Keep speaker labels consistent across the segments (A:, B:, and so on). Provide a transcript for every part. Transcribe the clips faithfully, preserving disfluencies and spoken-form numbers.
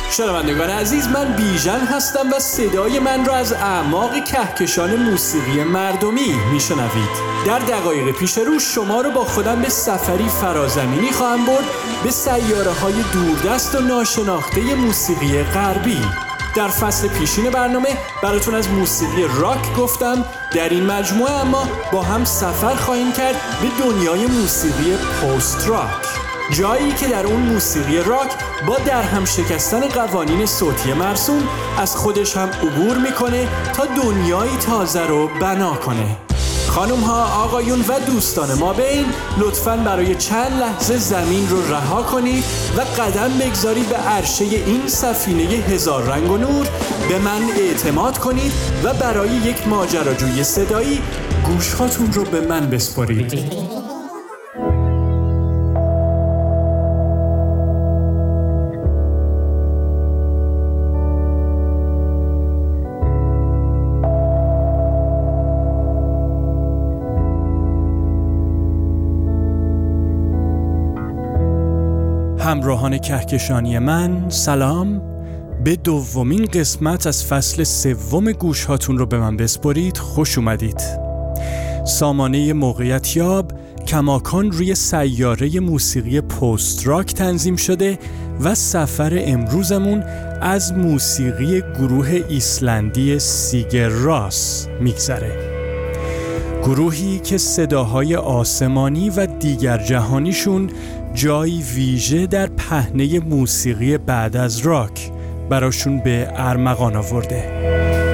A: شنوندگان عزیز، من بیژن هستم و صدای من را از اعماق کهکشان موسیقی مردمی میشنوید. در دقایق پیش رو شما رو با خودم به سفری فرازمینی خواهم برد به سیاره های دوردست و ناشناخته موسیقی غربی. در فصل پیشین برنامه براتون از موسیقی راک گفتم. در این مجموعه اما با هم سفر خواهیم کرد به دنیای موسیقی پست راک، جایی که در اون موسیقی راک با در هم شکستن قوانین صوتی مرسوم از خودش هم عبور میکنه تا دنیایی تازه رو بنا کنه. خانم ها، آقایون و دوستان ما بین، لطفاً برای چند لحظه زمین رو رها کنید و قدم بگذارید به عرشه این سفینه هزار رنگ و نور. به من اعتماد کنید و برای یک ماجراجوی صدایی گوشهاتون رو به من بسپارید. همراهان کهکشانی من، سلام. به دومین قسمت از فصل سوم گوش هاتون رو به من بسپارید خوش اومدید. سامانه موقعیت یاب کماکان روی سیاره موسیقی پست راک تنظیم شده و سفر امروزمون از موسیقی گروه ایسلندی سیگر راس میگذره. گروهی که صداهای آسمانی و دیگر جهانیشون جایی ویژه در پهنه موسیقی بعد از راک براشون به ارمغان آورده.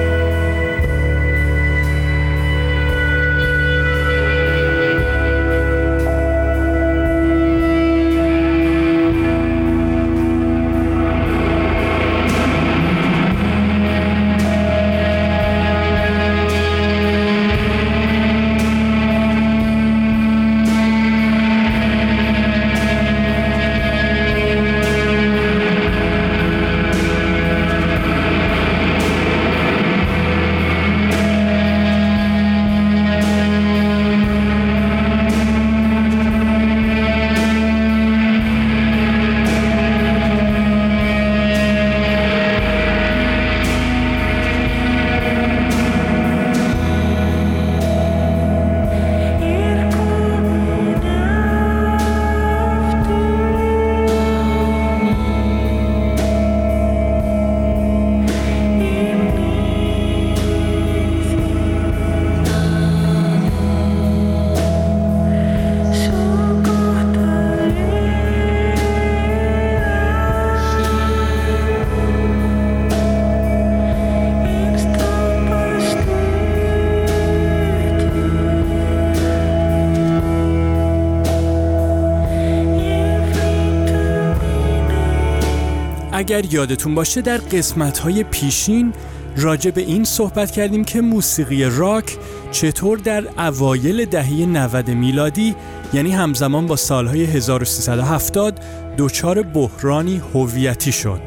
A: اگر یادتون باشه در قسمت‌های پیشین راجع به این صحبت کردیم که موسیقی راک چطور در اوایل دهه نود میلادی، یعنی همزمان با سالهای هزار و سیصد و هفتاد، دچار بحرانی هویتی شد.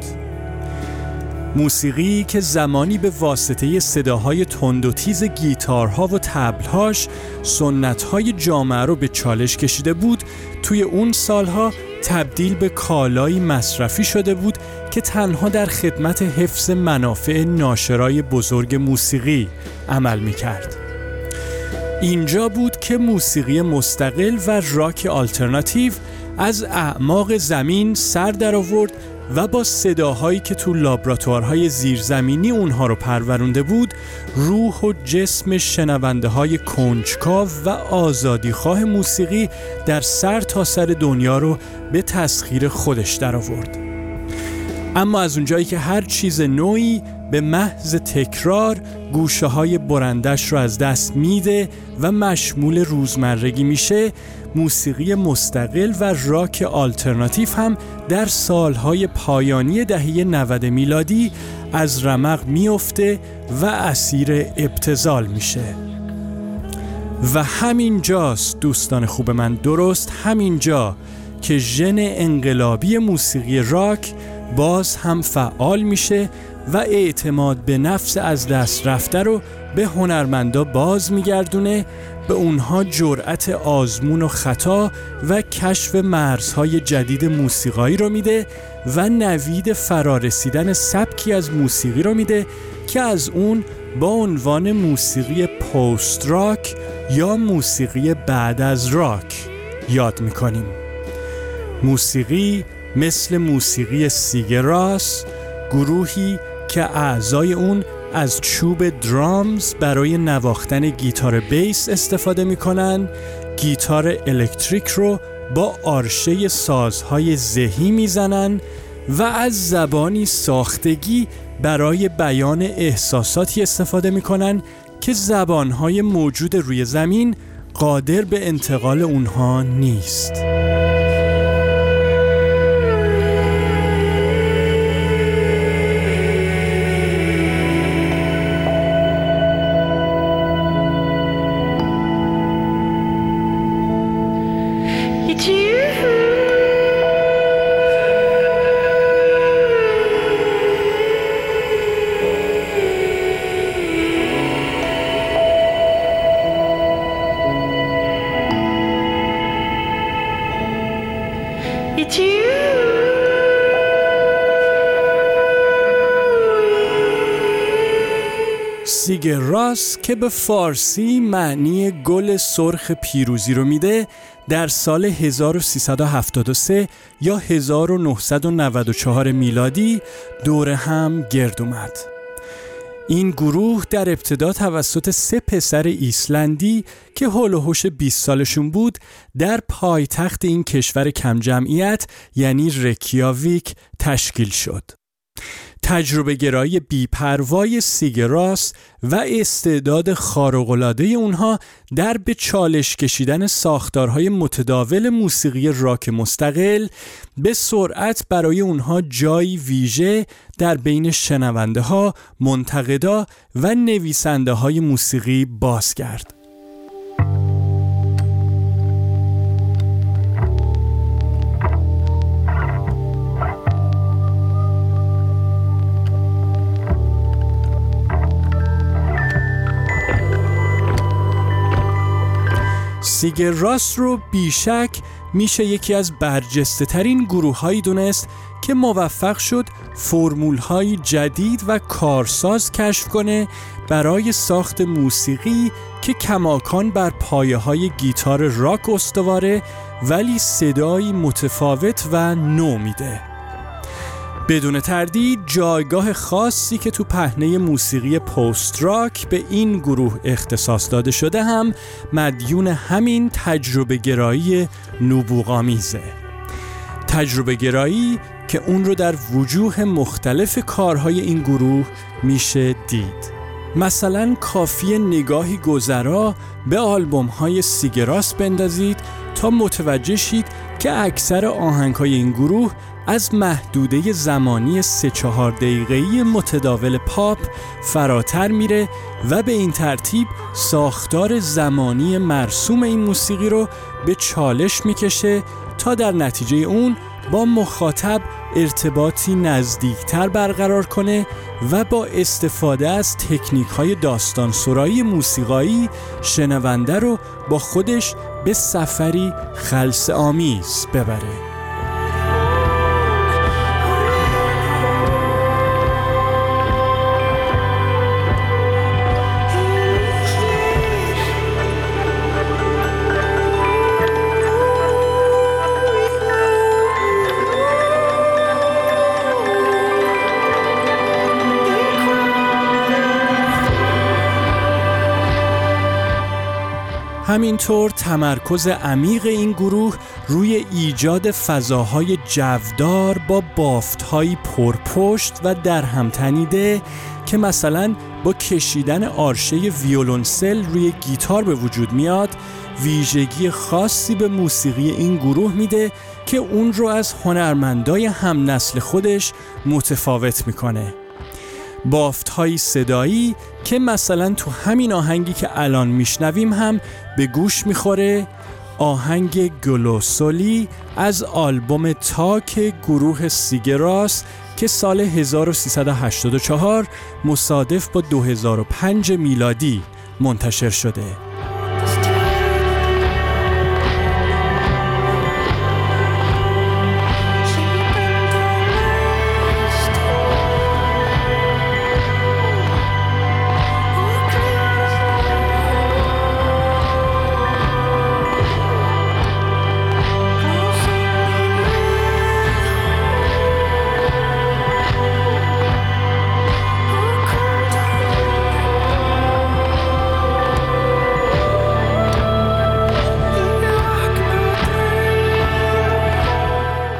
A: موسیقی که زمانی به واسطه صداهای تند و تیز گیتارها و طبل‌هاش سنت‌های جامعه رو به چالش کشیده بود، توی اون سالها تبدیل به کالایی مصرفی شده بود که تنها در خدمت حفظ منافع ناشرای بزرگ موسیقی عمل می‌کرد. اینجا بود که موسیقی مستقل و راک آلترناتیو از اعماق زمین سر در آورد و با صداهایی که تو لابراتوارهای زیرزمینی اونها رو پرورونده بود، روح و جسم شنونده های کنجکاو و آزادیخواه موسیقی در سر تا سر دنیا رو به تسخیر خودش در آورد. اما از اونجایی که هر چیز نوعی به محض تکرار گوشه های برندش رو از دست میده و مشمول روزمرگی میشه، موسیقی مستقل و راک آلترناتیو هم در سالهای پایانی دهه نود میلادی از رمق میفته و اسیر ابتذال میشه. و همین جاست دوستان خوب من، درست همین جا که ژن انقلابی موسیقی راک باز هم فعال میشه و اعتماد به نفس از دست رفته رو به هنرمندا باز میگردونه به اونها جرأت آزمون و خطا و کشف مرزهای جدید موسیقایی رو میده و نوید فرارسیدن سبکی از موسیقی رو میده که از اون با عنوان موسیقی پست راک یا موسیقی بعد از راک یاد میکنیم. موسیقی مثل موسیقی سیگر راس، گروهی که اعضای اون از چوب درامز برای نواختن گیتار بیس استفاده میکنن، گیتار الکتریک رو با آرشه سازهای زهی میزنن و از زبانی ساختگی برای بیان احساساتی استفاده میکنن که زبانهای موجود روی زمین قادر به انتقال اونها نیست. سیگر راس که به فارسی معنی گل سرخ پیروزی رو میده، در سال هزار و سیصد و هفتاد و سه یا هزار و نهصد و نود و چهار میلادی دور هم گرد اومد. این گروه در ابتدا توسط سه پسر ایسلندی که هول و هوش بیست سالشون بود در پایتخت این کشور کم جمعیت یعنی رکیاویک تشکیل شد. تجربه گرایی بی‌پروای سیگر راس و استعداد خارق‌العاده اونها در به چالش کشیدن ساختارهای متداول موسیقی راک مستقل به سرعت برای اونها جایی ویژه در بین شنونده ها، منتقدا و نویسنده های موسیقی باز کرد. سیگر راس رو بیشک میشه یکی از برجسته ترین گروه هایی دونست که موفق شد فرمول های جدید و کارساز کشف کنه برای ساخت موسیقی که کماکان بر پایه های گیتار راک استواره ولی صدایی متفاوت و نو میده. بدون تردید جایگاه خاصی که تو پهنه موسیقی پست راک به این گروه اختصاص داده شده هم مدیون همین تجربه گرایی نبوغامیزه. تجربه گرایی که اون رو در وجوه مختلف کارهای این گروه میشه دید. مثلا کافی نگاهی گذرا به آلبوم‌های سیگر راس بندازید تا متوجه شید که اکثر آهنگ‌های این گروه از محدوده زمانی سه چهار دقیقه‌ای متداول پاپ فراتر میره و به این ترتیب ساختار زمانی مرسوم این موسیقی رو به چالش میکشه تا در نتیجه اون با مخاطب ارتباطی نزدیکتر برقرار کنه و با استفاده از تکنیک‌های داستان سرایی موسیقایی شنونده رو با خودش به سفری خلسه آمیز ببره. همینطور تمرکز عمیق این گروه روی ایجاد فضاهای جودار با بافت‌های پرپشت و درهم تنیده که مثلا با کشیدن آرشه ویولنسل روی گیتار به وجود میاد، ویژگی خاصی به موسیقی این گروه میده که اون رو از هنرمندای هم نسل خودش متفاوت میکنه. بافت‌های صدایی که مثلا تو همین آهنگی که الان میشنویم هم به گوش میخوره، آهنگ گلوسولی از آلبوم تاک گروه سیگر راس که سال هزار و سیصد و هشتاد و چهار مصادف با دو هزار و پنج میلادی منتشر شده.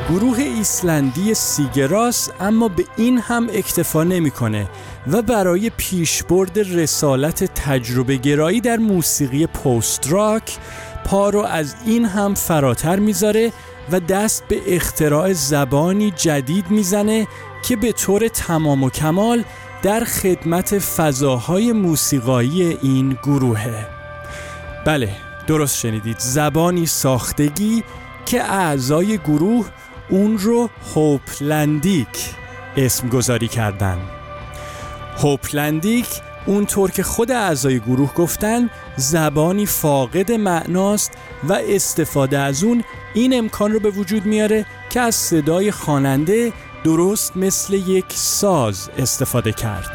A: گروه ایسلندی سیگراس اما به این هم اکتفا نمی‌کنه و برای پیشبرد رسالت تجربه گرایی در موسیقی پست راک پا رو از این هم فراتر میذاره و دست به اختراع زبانی جدید میزنه که به طور تمام و کمال در خدمت فضاهای موسیقایی این گروهه. بله، درست شنیدید، زبانی ساختگی که اعضای گروه اون رو هوپلندیک اسم گذاری کردن. هوپلندیک اونطور که خود اعضای گروه گفتن زبانی فاقد معناست و استفاده از اون این امکان رو به وجود میاره که از صدای خواننده درست مثل یک ساز استفاده کرد.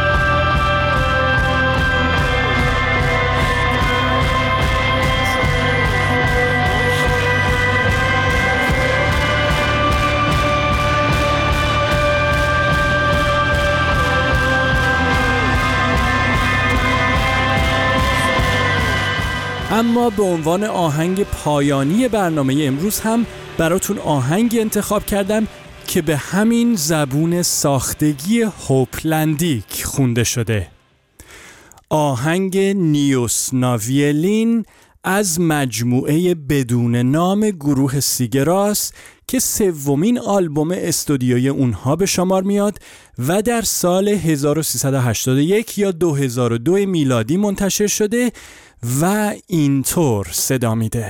A: اما به عنوان آهنگ پایانی برنامه امروز هم براتون آهنگی انتخاب کردم که به همین زبون ساختگی هوپلندیک خونده شده. آهنگ نیوسناویلین از مجموعه بدون نام گروه سیگراس که سومین آلبوم استودیویی اونها به شمار میاد و در سال هزار و سیصد و هشتاد و یک یا دو هزار و دو میلادی منتشر شده و اینطور صدا میده.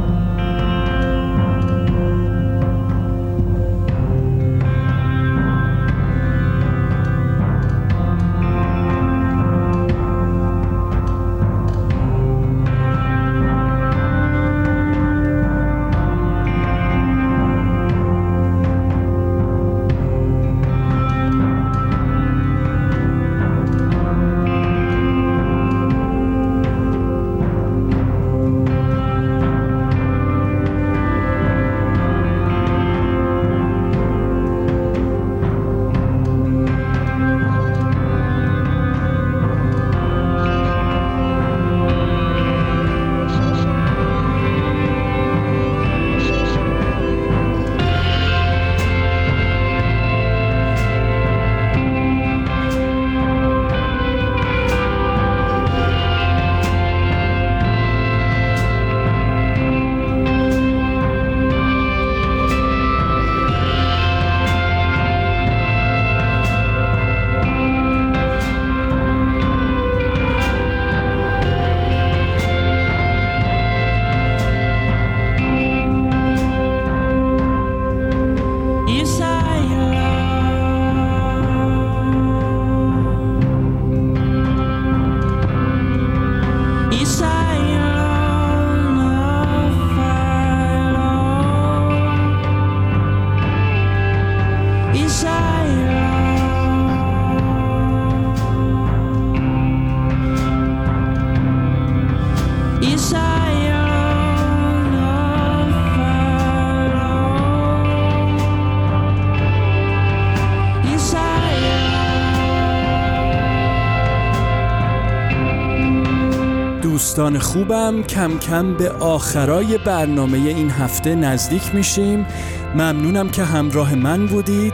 A: دوستان خوبم، کم کم به آخرای برنامه این هفته نزدیک میشیم. ممنونم که همراه من بودید.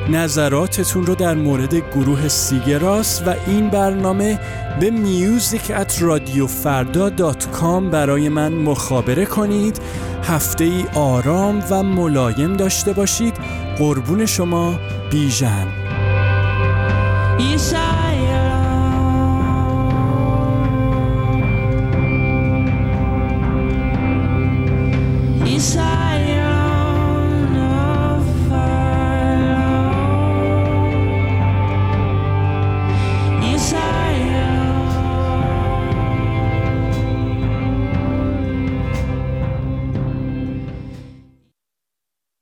A: نظراتتون رو در مورد گروه سیگراس و این برنامه به میوزیک ات رادیو فردا دات کام برای من مخابره کنید. هفته ای آرام و ملایم داشته باشید. قربون شما، بیژن.